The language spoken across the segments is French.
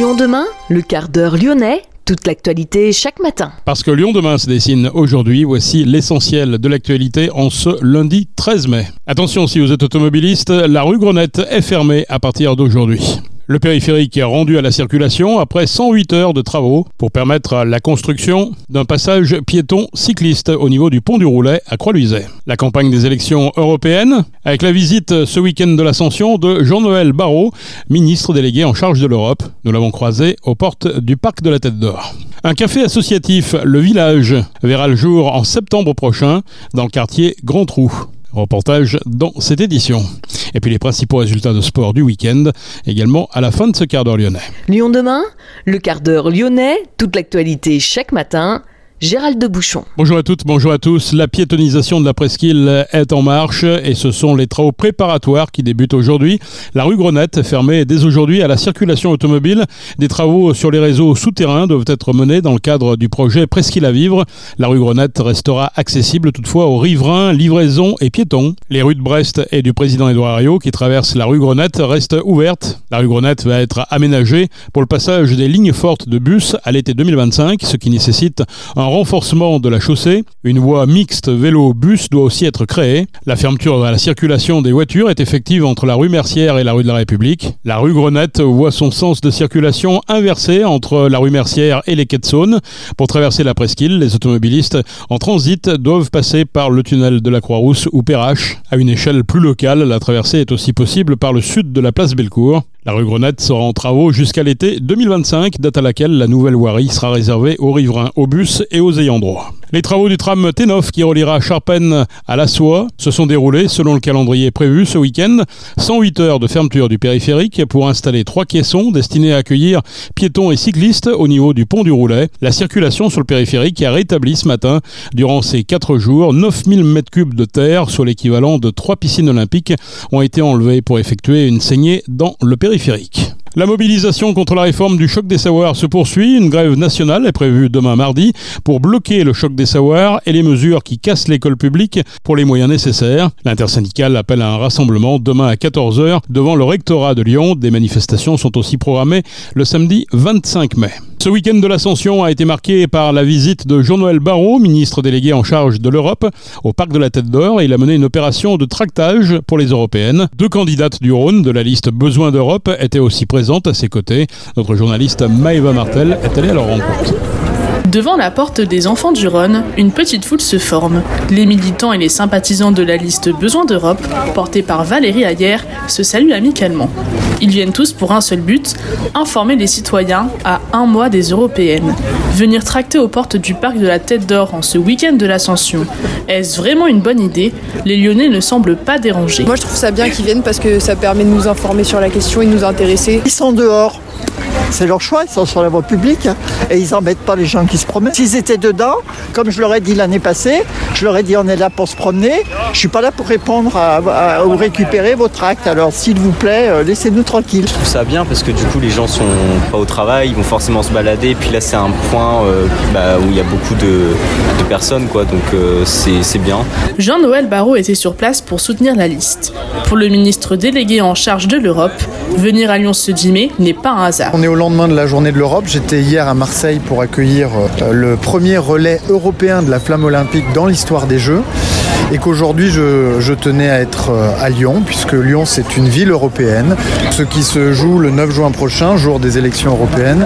Lyon demain, le quart d'heure lyonnais, toute l'actualité chaque matin. Parce que Lyon demain se dessine aujourd'hui, voici l'essentiel de l'actualité en ce lundi 13 mai. Attention, si vous êtes automobiliste, la rue Grenette est fermée à partir d'aujourd'hui. Le périphérique est rendu à la circulation après 108 heures de travaux pour permettre la construction d'un passage piéton-cycliste au niveau du pont du Roulet à Croix-Luisay. La campagne des élections européennes, avec la visite ce week-end de l'Ascension de Jean-Noël Barrot, ministre délégué en charge de l'Europe. Nous l'avons croisé aux portes du Parc de la Tête d'Or. Un café associatif, Le Village, verra le jour en septembre prochain dans le quartier Grand Trou. Reportage dans cette édition. Et puis les principaux résultats de sport du week-end, également à la fin de ce quart d'heure lyonnais. Lyon demain, le quart d'heure lyonnais, toute l'actualité chaque matin. Gérald de Bouchon. Bonjour à toutes, bonjour à tous. La piétonisation de la presqu'île est en marche et ce sont les travaux préparatoires qui débutent aujourd'hui. La rue Grenette est fermée dès aujourd'hui à la circulation automobile. Des travaux sur les réseaux souterrains doivent être menés dans le cadre du projet Presqu'île à vivre. La rue Grenette restera accessible toutefois aux riverains, livraisons et piétons. Les rues de Brest et du président Édouard Herriot qui traversent la rue Grenette restent ouvertes. La rue Grenette va être aménagée pour le passage des lignes fortes de bus à l'été 2025, ce qui nécessite un renforcement de la chaussée. Une voie mixte vélo-bus doit aussi être créée. La fermeture à la circulation des voitures est effective entre la rue Mercière et la rue de la République. La rue Grenette voit son sens de circulation inversé entre la rue Mercière et les quais de Saône. Pour traverser la presqu'île, les automobilistes en transit doivent passer par le tunnel de la Croix-Rousse ou Perrache. À une échelle plus locale, la traversée est aussi possible par le sud de la place Bellecour. La rue Grenette sera en travaux jusqu'à l'été 2025, date à laquelle la nouvelle voirie sera réservée aux riverains, aux bus et aux ayants droit. Les travaux du tram T9 qui reliera Charpennes à La Soie se sont déroulés selon le calendrier prévu ce week-end. 108 heures de fermeture du périphérique pour installer 3 caissons destinés à accueillir piétons et cyclistes au niveau du pont du Roulet. La circulation sur le périphérique a rétabli ce matin. Durant ces 4 jours, 9000 m3 de terre, soit l'équivalent de 3 piscines olympiques, ont été enlevés pour effectuer une saignée dans le périphérique. La mobilisation contre la réforme du choc des savoirs se poursuit. Une grève nationale est prévue demain mardi pour bloquer le choc des savoirs et les mesures qui cassent l'école publique pour les moyens nécessaires. L'intersyndicale appelle à un rassemblement demain à 14h devant le rectorat de Lyon. Des manifestations sont aussi programmées le samedi 25 mai. Ce week-end de l'Ascension a été marqué par la visite de Jean-Noël Barrot, ministre délégué en charge de l'Europe, au Parc de la Tête d'Or, et il a mené une opération de tractage pour les européennes. 2 candidates du Rhône de la liste Besoin d'Europe étaient aussi présentes à ses côtés. Notre journaliste Maëva Martel est allée à leur rencontre. Devant la porte des enfants du Rhône, une petite foule se forme. Les militants et les sympathisants de la liste Besoin d'Europe, portés par Valérie Ayer, se saluent amicalement. Ils viennent tous pour un seul but, informer les citoyens à un mois des européennes. Venir tracter aux portes du Parc de la Tête d'Or en ce week-end de l'Ascension, est-ce vraiment une bonne idée? Les Lyonnais ne semblent pas dérangés. Moi je trouve ça bien qu'ils viennent parce que ça permet de nous informer sur la question et de nous intéresser. Ils sont dehors. C'est leur choix, ils sont sur la voie publique et ils n'embêtent pas les gens qui se promènent. S'ils étaient dedans, comme je leur ai dit l'année passée, je leur ai dit on est là pour se promener, je ne suis pas là pour répondre ou récupérer vos tracts. Alors s'il vous plaît, laissez-nous tranquilles. Je trouve ça bien parce que du coup les gens sont pas au travail, ils vont forcément se balader et puis là c'est un point où il y a beaucoup de personnes quoi, donc c'est bien. Jean-Noël Barrot était sur place pour soutenir la liste. Pour le ministre délégué en charge de l'Europe, venir à Lyon ce 10 mai n'est pas un hasard. On est au lendemain de la journée de l'Europe. J'étais hier à Marseille pour accueillir le premier relais européen de la flamme olympique dans l'histoire des Jeux. Et qu'aujourd'hui, je tenais à être à Lyon, puisque Lyon, c'est une ville européenne. Ce qui se joue le 9 juin prochain, jour des élections européennes,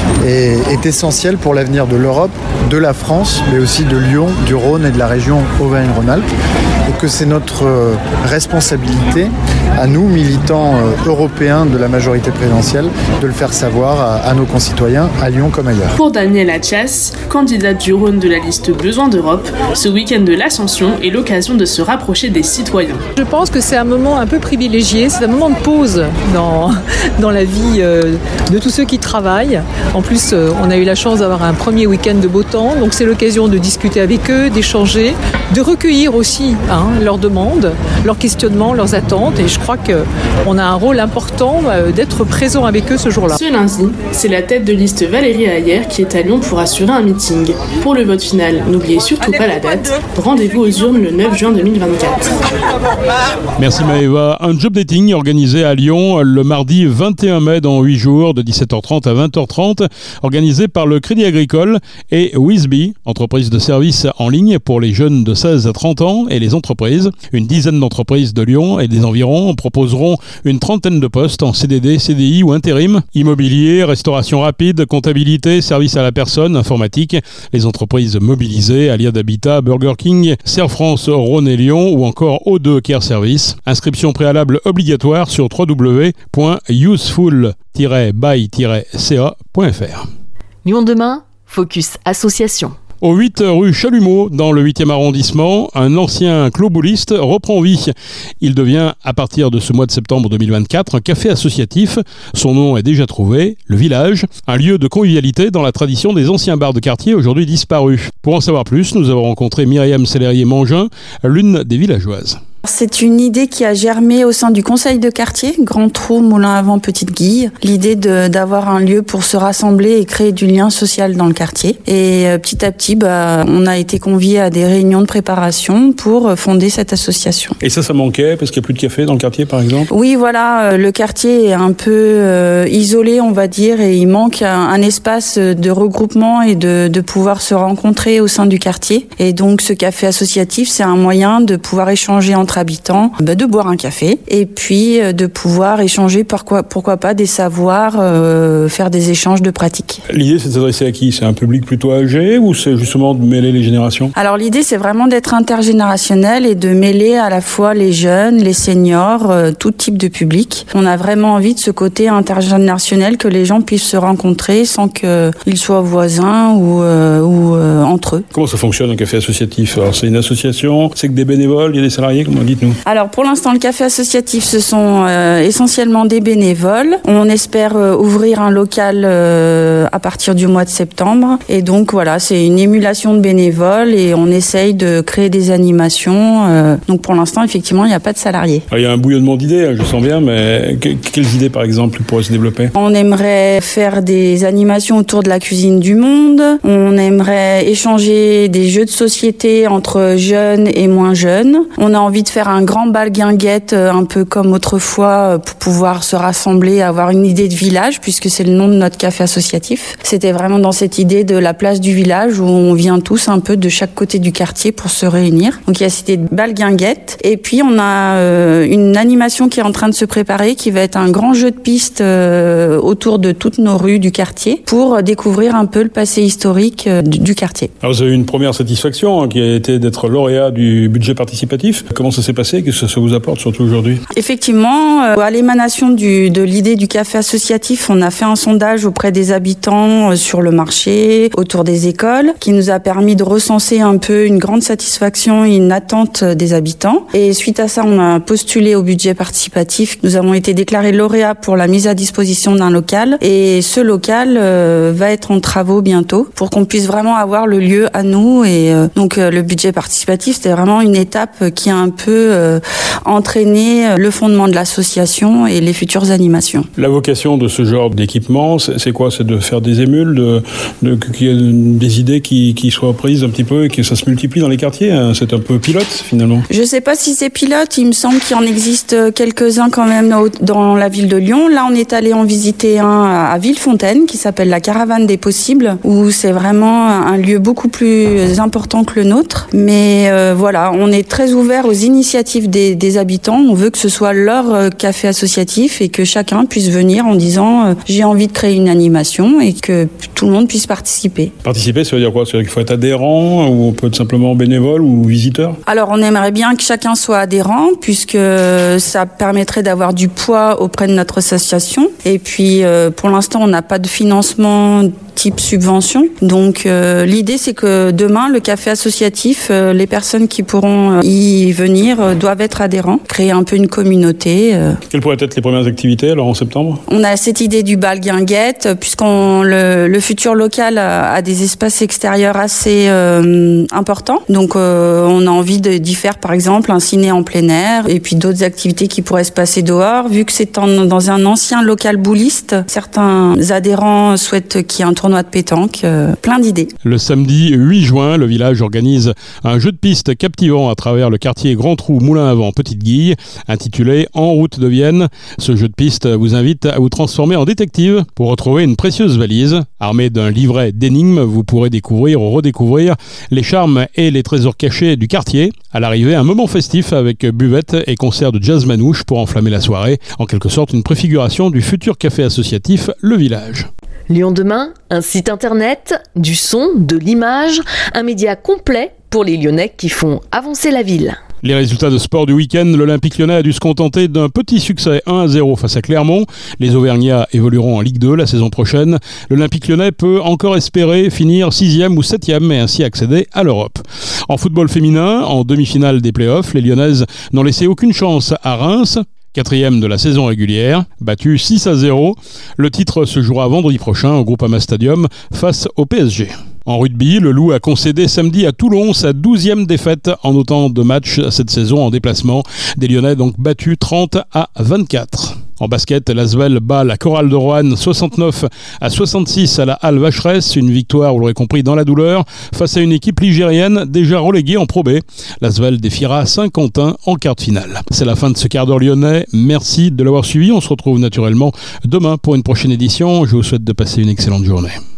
est essentiel pour l'avenir de l'Europe, de la France, mais aussi de Lyon, du Rhône et de la région Auvergne-Rhône-Alpes. Et que c'est notre responsabilité, à nous, militants européens de la majorité présidentielle, de le faire savoir à nos concitoyens, à Lyon comme ailleurs. Pour Danielle Attias, candidate du Rhône de la liste Besoin d'Europe, ce week-end de l'Ascension est l'occasion de se rapprocher des citoyens. Je pense que c'est un moment un peu privilégié, c'est un moment de pause dans la vie de tous ceux qui travaillent. En plus, on a eu la chance d'avoir un premier week-end de beau temps important. Donc c'est l'occasion de discuter avec eux, d'échanger, de recueillir aussi leurs demandes, leurs questionnements, leurs attentes. Et je crois qu'on a un rôle important d'être présent avec eux ce jour-là. Ce lundi, c'est la tête de liste Valérie Ayer qui est à Lyon pour assurer un meeting. Pour le vote final, n'oubliez surtout pas la date. Rendez-vous aux urnes le 9 juin 2024. Merci Maëva. Un job dating organisé à Lyon le mardi 21 mai dans 8 jours de 17h30 à 20h30, organisé par le Crédit Agricole et Wizby, entreprise de services en ligne pour les jeunes de 16 à 30 ans et les entreprises. Une dizaine d'entreprises de Lyon et des environs proposeront une trentaine de postes en CDD, CDI ou intérim, immobilier, restauration rapide, comptabilité, service à la personne, informatique. Les entreprises mobilisées, Aliad Habitat, Burger King, Serre France, Rhône et Lyon ou encore O2 Care Service. Inscription préalable obligatoire sur www.useful-by-ca.fr. Lyon demain, Focus Association. Au 8 rue Chalumeau, dans le 8e arrondissement, un ancien clos bouliste reprend vie. Il devient, à partir de ce mois de septembre 2024, un café associatif. Son nom est déjà trouvé, le Village, un lieu de convivialité dans la tradition des anciens bars de quartier aujourd'hui disparus. Pour en savoir plus, nous avons rencontré Myriam Célérier-Mangin, l'une des villageoises. C'est une idée qui a germé au sein du conseil de quartier, Grand Trou, Moulin-Avant, Petite-Guille. L'idée d'avoir un lieu pour se rassembler et créer du lien social dans le quartier. Et petit à petit, on a été conviés à des réunions de préparation pour fonder cette association. Et ça manquait parce qu'il n'y a plus de café dans le quartier, par exemple ? Oui, voilà, le quartier est un peu isolé, on va dire, et il manque un espace de regroupement et de pouvoir se rencontrer au sein du quartier. Et donc, ce café associatif, c'est un moyen de pouvoir échanger entre habitants, de boire un café et puis de pouvoir échanger pourquoi pas des savoirs, faire des échanges de pratiques. L'idée, c'est de s'adresser à qui ? C'est un public plutôt âgé ou c'est justement de mêler les générations ? Alors l'idée, c'est vraiment d'être intergénérationnel et de mêler à la fois les jeunes, les seniors, tout type de public. On a vraiment envie de ce côté intergénérationnel, que les gens puissent se rencontrer sans qu'ils soient voisins ou entre eux. Comment ça fonctionne un café associatif ? Alors c'est une association, c'est que des bénévoles, il y a des salariés, comment dites-nous ? Alors pour l'instant, le café associatif, ce sont essentiellement des bénévoles. On espère ouvrir un local à partir du mois de septembre. Et donc voilà, c'est une émulation de bénévoles et on essaye de créer des animations. Donc pour l'instant, effectivement, il n'y a pas de salariés. Alors, il y a un bouillonnement d'idées, je sens bien, mais quelles idées par exemple pourraient se développer ? On aimerait faire des animations autour de la cuisine du monde. On aimerait échanger des jeux de société entre jeunes et moins jeunes. On a envie de faire un grand bal guinguette, un peu comme autrefois, pour pouvoir se rassembler, avoir une idée de village, puisque c'est le nom de notre café associatif. C'était vraiment dans cette idée de la place du village, où on vient tous un peu de chaque côté du quartier pour se réunir. Donc il y a cette idée de bal guinguette. Et puis on a une animation qui est en train de se préparer, qui va être un grand jeu de piste autour de toutes nos rues du quartier, pour découvrir un peu le passé historique du quartier. Alors vous avez eu une première satisfaction qui a été d'être lauréat du budget participatif. Comment ça s'est passé ? Qu'est-ce que ça vous apporte, surtout aujourd'hui ? Effectivement, à l'émanation de l'idée du café associatif, on a fait un sondage auprès des habitants sur le marché, autour des écoles, qui nous a permis de recenser un peu une grande satisfaction et une attente des habitants. Et suite à ça, on a postulé au budget participatif. Nous avons été déclarés lauréats pour la mise à disposition d'un local. Et ce local va être en travaux bientôt pour qu'on puisse vraiment avoir le lieu à nous. Et donc le budget participatif, c'était vraiment une étape qui a un peu entraîné le fondement de l'association et les futures animations. La vocation de ce genre d'équipement, c'est quoi ? C'est de faire des émules, qu'il y ait des idées qui soient prises un petit peu et que ça se multiplie dans les quartiers. C'est un peu pilote finalement. Je ne sais pas si c'est pilote, il me semble qu'il en existe quelques-uns quand même dans la ville de Lyon. Là, on est allé en visiter un à Villefontaine qui s'appelle la Caravane des Possibles, où c'est vraiment un lieu beaucoup plus important que le nôtre. Mais voilà, on est très ouvert aux initiatives des habitants. On veut que ce soit leur café associatif et que chacun puisse venir en disant j'ai envie de créer une animation et que tout le monde puisse participer. Participer, ça veut dire quoi ? Ça veut dire qu'il faut être adhérent ou on peut être simplement bénévole ou visiteur ? Alors on aimerait bien que chacun soit adhérent puisque ça permettrait d'avoir du poids auprès de notre association. Et puis pour l'instant on n'a pas de financement type subvention. Donc l'idée c'est que demain le café associatif, les personnes qui pourront y venir venir doivent être adhérents, créer un peu une communauté. Quelles pourraient être les premières activités alors en septembre ? On a cette idée du bal guinguette, puisqu'on le futur local a des espaces extérieurs assez importants. Donc on a envie d'y faire par exemple un ciné en plein air et puis d'autres activités qui pourraient se passer dehors. Vu que c'est dans un ancien local bouliste, certains adhérents souhaitent qu'il y ait un tournoi de pétanque. Plein d'idées. Le samedi 8 juin, le village organise un jeu de piste captivant à travers le quartier Grand Trou Moulin à Vent Petite Guille, intitulé En route de Vienne. Ce jeu de piste vous invite à vous transformer en détective pour retrouver une précieuse valise. Armé d'un livret d'énigmes, vous pourrez découvrir ou redécouvrir les charmes et les trésors cachés du quartier. À l'arrivée, un moment festif avec buvette et concert de jazz manouche pour enflammer la soirée. En quelque sorte, une préfiguration du futur café associatif Le Village. Lyon demain, un site internet, du son, de l'image, un média complet pour les Lyonnais qui font avancer la ville. Les résultats de sport du week-end, l'Olympique Lyonnais a dû se contenter d'un petit succès 1-0 face à Clermont. Les Auvergnats évolueront en Ligue 2 la saison prochaine. L'Olympique Lyonnais peut encore espérer finir 6e ou 7e et ainsi accéder à l'Europe. En football féminin, en demi-finale des playoffs, les Lyonnaises n'ont laissé aucune chance à Reims. 4e de la saison régulière, battu 6-0. Le titre se jouera vendredi prochain au Groupama Stadium face au PSG. En rugby, le Loup a concédé samedi à Toulon sa 12e défaite en autant de matchs cette saison en déplacement. Des Lyonnais donc battus 30-24. En basket, l'Asvel bat la Chorale de Roanne 69-66 à la Halle Vacheresse. Une victoire, vous l'aurez compris, dans la douleur, face à une équipe ligérienne déjà reléguée en Pro B. L'Asvel défiera Saint-Quentin en quart de finale. C'est la fin de ce quart d'heure lyonnais. Merci de l'avoir suivi. On se retrouve naturellement demain pour une prochaine édition. Je vous souhaite de passer une excellente journée.